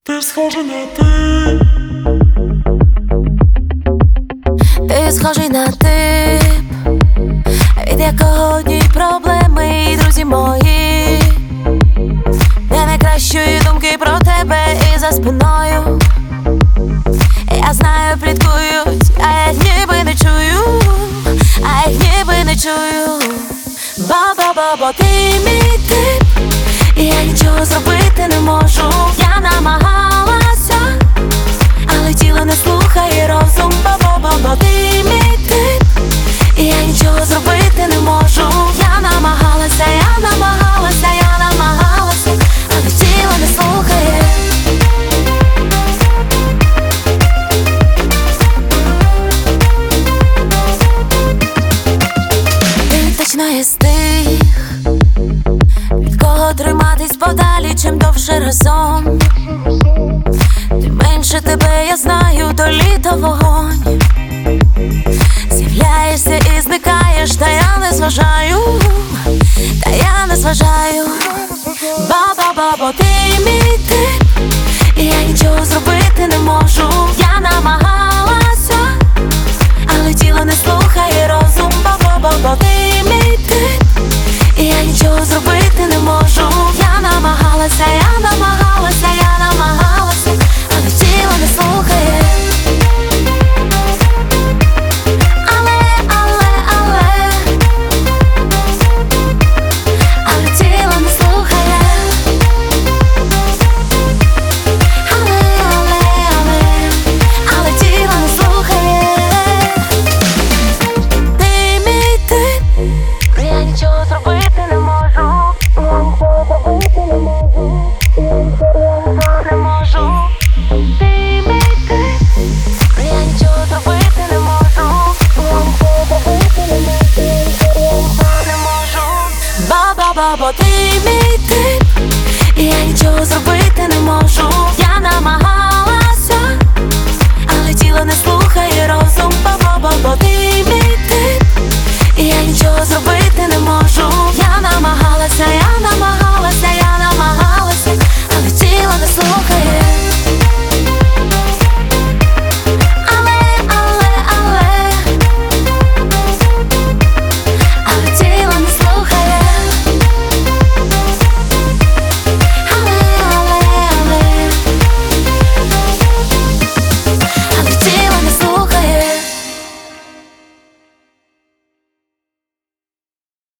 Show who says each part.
Speaker 1: Ти схожий на ти.
Speaker 2: Ти схожий на тип, від якого одні проблеми, і друзі мої не найкращої думки про тебе і за спиною. Я знаю, пліткують, а я ніби не чую, а я ніби не чую. Бо ти мій тип, і я нічого зробити не можу. Я намагалася, але тіло не слухає розум. Бо ти мій тип, і я нічого зробити не можу. Я намагалася, але тіло не слухає. Ти точно є з тих, від кого триматись подалі, чим довше разом. Тим менше тебе я знаю, то літо вогонь. З'являєшся і зникаєш, та я не зважаю, бо ти мій тип, і я нічого зробити не можу. Я намагалася, але тіло не слухає розум. Бо ти мій тип, і я нічого зробити не можу. Я намагалася, але тіло не слухає. Бо ти мій тип, і я нічого зробити не можу.